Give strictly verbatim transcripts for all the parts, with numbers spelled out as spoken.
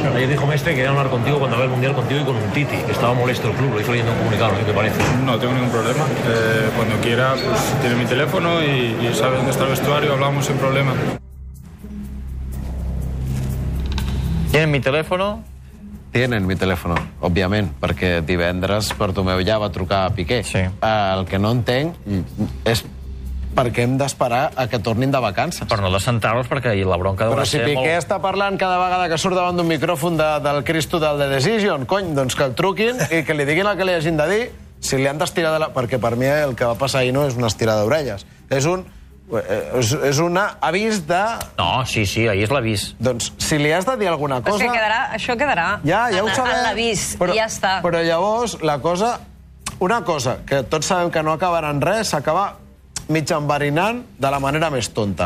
Ayer dijo Mestre que quería hablar contigo cuando ve el Mundial contigo y con un Titi, que estaba molesto el club, lo hizo leyendo un comunicado, ¿qué te parece? No tengo ningún problema. Eh, cuando quiera, pues tiene mi teléfono y, y sabe dónde está el vestuario, hablamos sin problema. ¿Tienen mi teléfono? Tienen mi telèfon, òbviament, perquè divendres Bartomeu ja va trucar a Piqué. Sí. El que no entenc és perquè hem d'esperar a que tornin de vacances. Per no descentar-los, perquè la bronca Però deurà si ser Piqué molt... està parlant cada vegada que surt davant d'un micròfon de, del Cristo del The Decision, cony, doncs que el truquin i que li diguin el que li hagin de dir, si li han d'estirar de la... Perquè per mi el que va passar ahir no és una estirada d'orelles, és un... És, és un avís de... No, sí, sí, ahir és l'avís. Doncs, si li has de dir alguna cosa... Però quedarà, això quedarà. Ja, ja ho en, sabem. en l'avís, i ja està. Però llavors, la cosa... Una cosa, que tots sabem que no acabarà en res, s'acaba mig enverinant de la manera més tonta.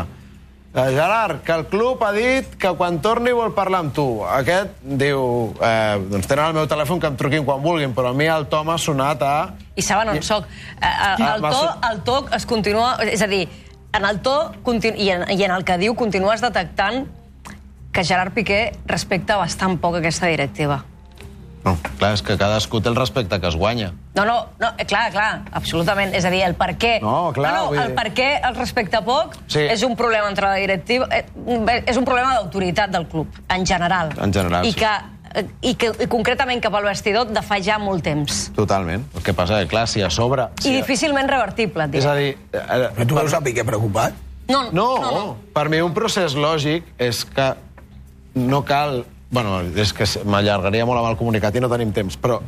Gerard, que el club ha dit que quan torni vol parlar amb tu. Aquest diu... Eh, doncs tenen el meu telèfon, que em truquin quan vulguin, però a mi el to m'ha sonat a... I saben on soc. El, el, to, el to es continua... És a dir, en el to i en, i en el que diu continues detectant que Gerard Piqué respecta bastant poc aquesta directiva. No, clar, és que cadascú té el respecte que es guanya. No, no, no, clar, clar, absolutament. És a dir, el per què... No, clar, no, no, el per què el respecta poc sí. És un problema entre la directiva... És un problema d'autoritat del club, en general. En general, I sí. Que, i, que, i concretament cap al vestidor de fa ja molt temps. Totalment. El que passa és, clar, si a sobre... Si I difícilment revertible, et diré. És a dir... Eh, Però tu veus a Piqué preocupat? No, no, no, no. Per mi un procés lògic és que no cal... Bueno, és que m'allargaria molt amb el comunicat i no tenim temps, però...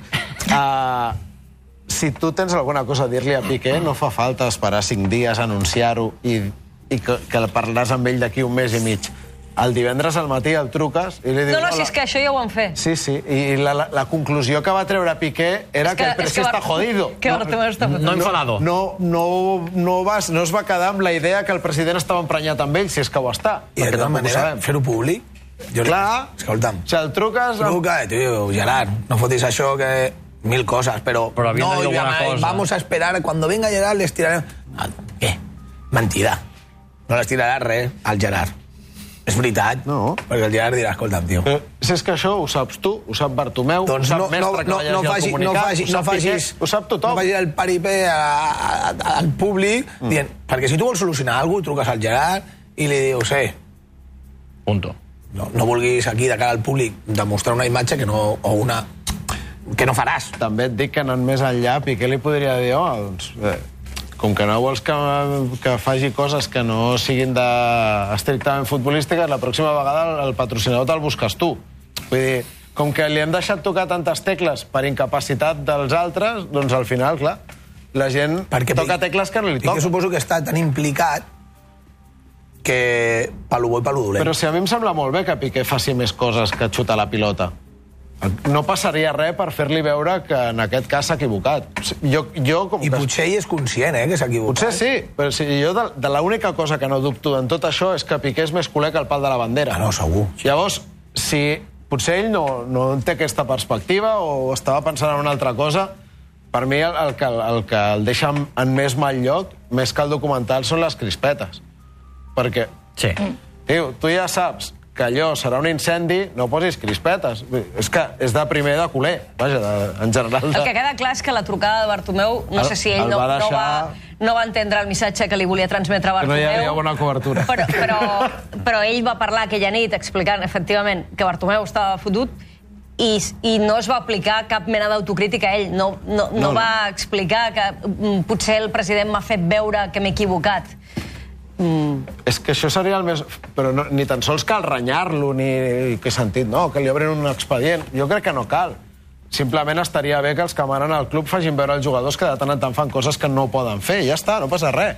Uh, si tu tens alguna cosa a dir-li a Piqué, no fa falta esperar cinc dies, anunciar-ho i, i que, que parlaràs amb ell d'aquí un mes i mig. El divendres al matí el truques i li dius... No, no, si és que això ja ho van fer. Sí, sí, i la, la, la conclusió que va treure Piqué era que, que el Presi està jodido. Que Bartomeu està jodido. No enfadado. No, no, no, vas, no es va quedar amb la idea que el president estava emprenyat amb ell, si és que ho està. I de tota manera, fer-ho públic... Jo Clar, escolta'm, si el truques... truca, tio, Gerard, no fotis això que... Mil cosas, pero... Però havien no, de dir alguna llama, cosa. Vamos a esperar, cuando venga Gerard les tirarem... Ah, què? Mentida. No les tirarà res al Gerard. És veritat. No. Perquè el Gerard dirà, escolta'm, tio... Eh, si és que això ho saps tu, ho sap Bartomeu, doncs ho sap no, Mestre, que no, va no, llegir faci, el comunicat, no, faci, ho no sap facis... Piqué, ho sap tothom. No facis el paripé a, a, a, al públic mm. dient... Perquè si tu vols solucionar alguna cosa, truques al Gerard i li dius, eh... Punto. No, no vulguis aquí, de cara al públic, demostrar una imatge que no... o una... que no faràs. També et dic que anant més enllà, Piqué li podria dir, oh, doncs, eh, com que no vols que, que faci coses que no siguin de estrictament futbolístiques, la pròxima vegada el, el patrocinador te'l busques tu. Vull dir, com que li hem deixat tocar tantes tecles per incapacitat dels altres, doncs al final, clar, la gent Perquè toca Piqué, tecles que no li toca. Piqué suposo que està tan implicat que palo bo i palo dolent. Però si a mi em sembla molt bé que Piqué faci més coses que xutar la pilota. No passaria res per fer-li veure que en aquest cas s'ha equivocat. Jo, jo, com I que... potser ell és conscient, eh, que s'ha equivocat. Potser sí, però si jo de, de l'única cosa que no dubto en tot això és que Piqué és més culer que el pal de la bandera. Ah, no, segur. Llavors, si potser ell no, no té aquesta perspectiva o estava pensant en una altra cosa, per mi el, el, que, el que el deixa en, en més mal lloc, més que el documental, són les crispetes. Perquè, sí. Tio, tu ja saps que allò serà un incendi, no posis crispetes. És que és de primer de culer, vaja, de, en general. De... El que queda clar és que la trucada de Bartomeu, no el, sé si ell el no, va deixar... no, va, no va entendre el missatge que li volia transmetre Bartomeu. Que no hi havia bona cobertura. Però, però, però ell va parlar aquella nit explicant, efectivament, que Bartomeu estava fotut i, i no es va aplicar cap mena d'autocrítica a ell. No, no, no, no va explicar que mm, potser el president m'ha fet veure que m'he equivocat. Mm. És que això seria el més... Però no, ni tan sols cal renyar-lo, ni que he sentit, no, que li obrin un expedient. Jo crec que no cal. Simplement estaria bé que els que manen al club facin veure als jugadors que de tant en tant fan coses que no poden fer. I ja està, no passa res.